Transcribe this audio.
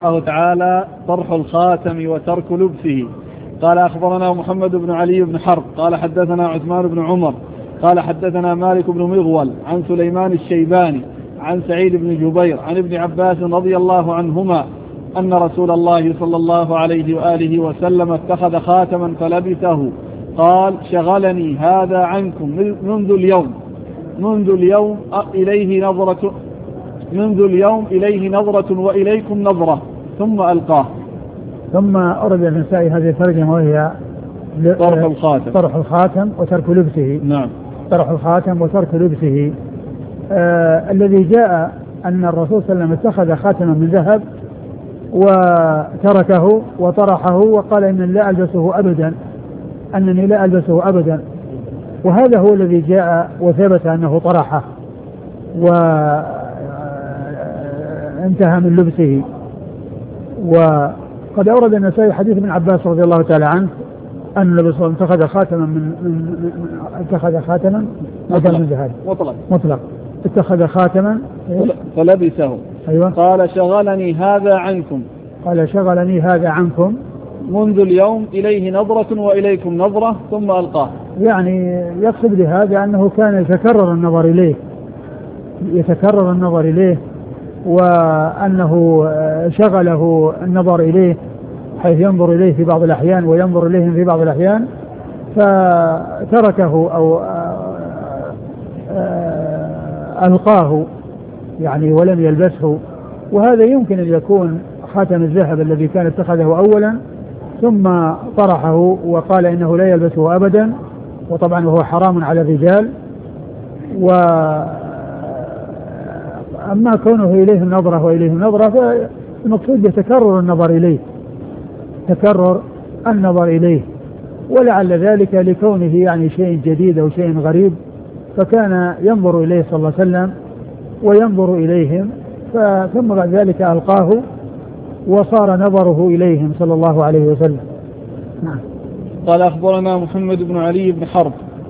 الله تعالى طرح الخاتم وترك لبسه. قال أخبرنا محمد بن علي بن حرب قال حدثنا عثمان بن عمر قال حدثنا مالك بن مغول عن سليمان الشيباني عن سعيد بن جبير عن ابن عباس رضي الله عنهما أن رسول الله صلى الله عليه وآله وسلم اتخذ خاتما فلبسه قال شغلني هذا عنكم منذ اليوم إليه نظرة وإليكم نظرة ثم ألقاه. ثم أورد النسائي هذه الترجمة وهي طرح الخاتم وترك لبسه. نعم. طرح الخاتم وترك لبسه. الذي جاء أن الرسول صلى الله عليه وسلم اتخذ خاتما من ذهب وتركه وطرحه وقال إنني لا ألبسه أبدا وهذا هو الذي جاء وثبت أنه طرحه وانتهى من لبسه. وقد أورد النسائي حديث ابن عباس رضي الله تعالى عنه أن النبي صلى الله عليه وسلم اتخذ خاتما من ذهب مطلق اتخذ خاتما فلبسه. أيوة. قال شغلني هذا عنكم منذ اليوم إليه نظرة وإليكم نظرة ثم ألقاه. يعني يقصد بهذا أنه كان يتكرر النظر إليه وأنه شغله النظر إليه حيث ينظر إليه في بعض الأحيان وينظر إليهم في بعض الأحيان فتركه أو ألقاه يعني ولم يلبسه. وهذا يمكن أن يكون خاتم الذهب الذي كان اتخذه أولا ثم طرحه وقال إنه لا يلبسه أبدا وطبعا هو حرام على الرجال. أما كونه إليه النظرة وإليه النظرة فالمقصود يتكرر النظر إليه ولعل ذلك لكونه يعني شيء جديد أو شيء غريب فكان ينظر إليه صلى الله عليه وسلم وينظر إليهم ثم بعد ذلك ألقاه وصار نظره إليهم صلى الله عليه وسلم. قال أخبرنا محمد بن علي بن حرب